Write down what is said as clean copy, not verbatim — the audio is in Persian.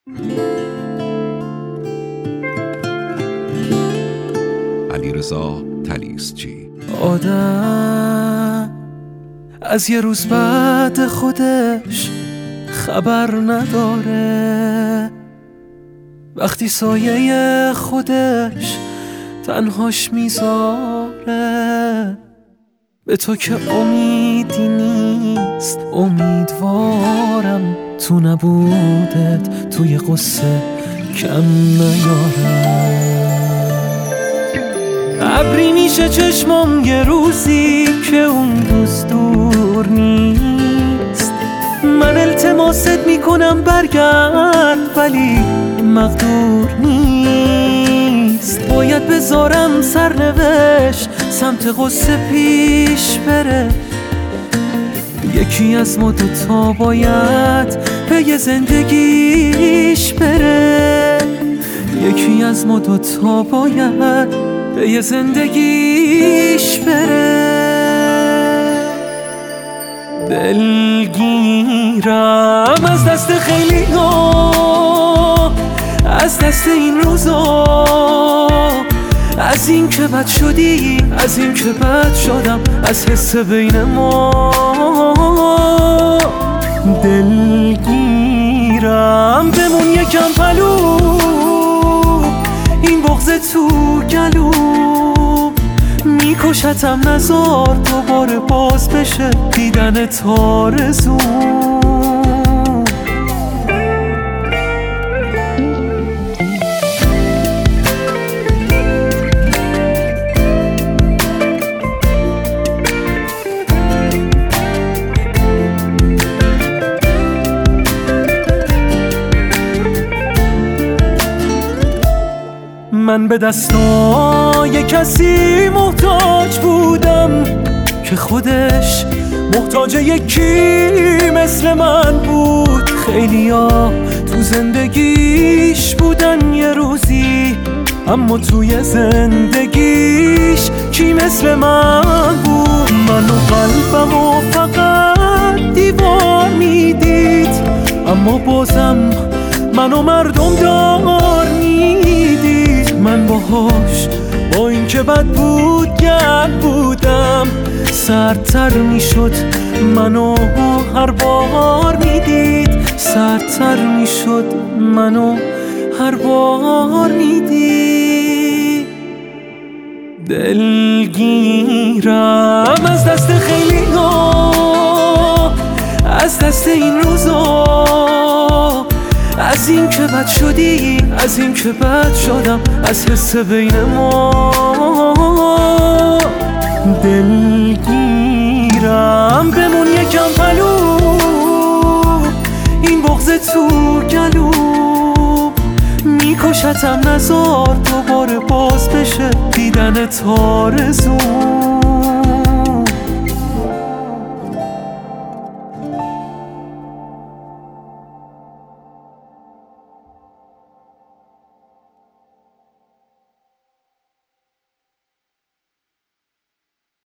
علیرضا طلیسچی. آدم از یه روز بعد خودش خبر نداره، وقتی سایه خودش تنهاش میذاره. به تو که امیدی نیست، امیدوارم تو نبودت توی قصه کم نیارم. ابری میشه چشمم یه روزی که اون روز دور نیست. من التماست میکنم برگرد ولی مقدور نیست. باید بذارم سرنوشت سمت قصه پیش بره. یکی از ما دوتا باید به یه زندگیش بره. یکی از ما دوتا باید به یه زندگیش بره. دلگیرم از دست خیلی ها، از دست این روزا، از این که بد شدی، از این که بد شدم، از حس بین ما. دلگیرم بمون یکم پلو، این بغض تو گلو میکشتم. نزار دوباره باز بشه دیدن آرزو. من به دستای کسی محتاج بودم که خودش محتاج یکی مثل من بود. خیلیا تو زندگیش بودن یه روزی، اما توی زندگیش کی مثل من بود؟ من و قلبمو فقط دیوار میدید، اما بازم منو مردم دار میدید. من باهاش با این که بد بود گرد بودم، سردتر میشد منو هر بار میدید. سردتر میشد منو هر بار میدید. دلگیرم از دست خیلی ها، از دست این روزا، از این که بد شدی، از این که بد شدم، از حس بین ما. دلگیرم بمون یکم پلو، این بغض تو گلو میکشتم. نزار دوباره باز بشه دیدن آرزو.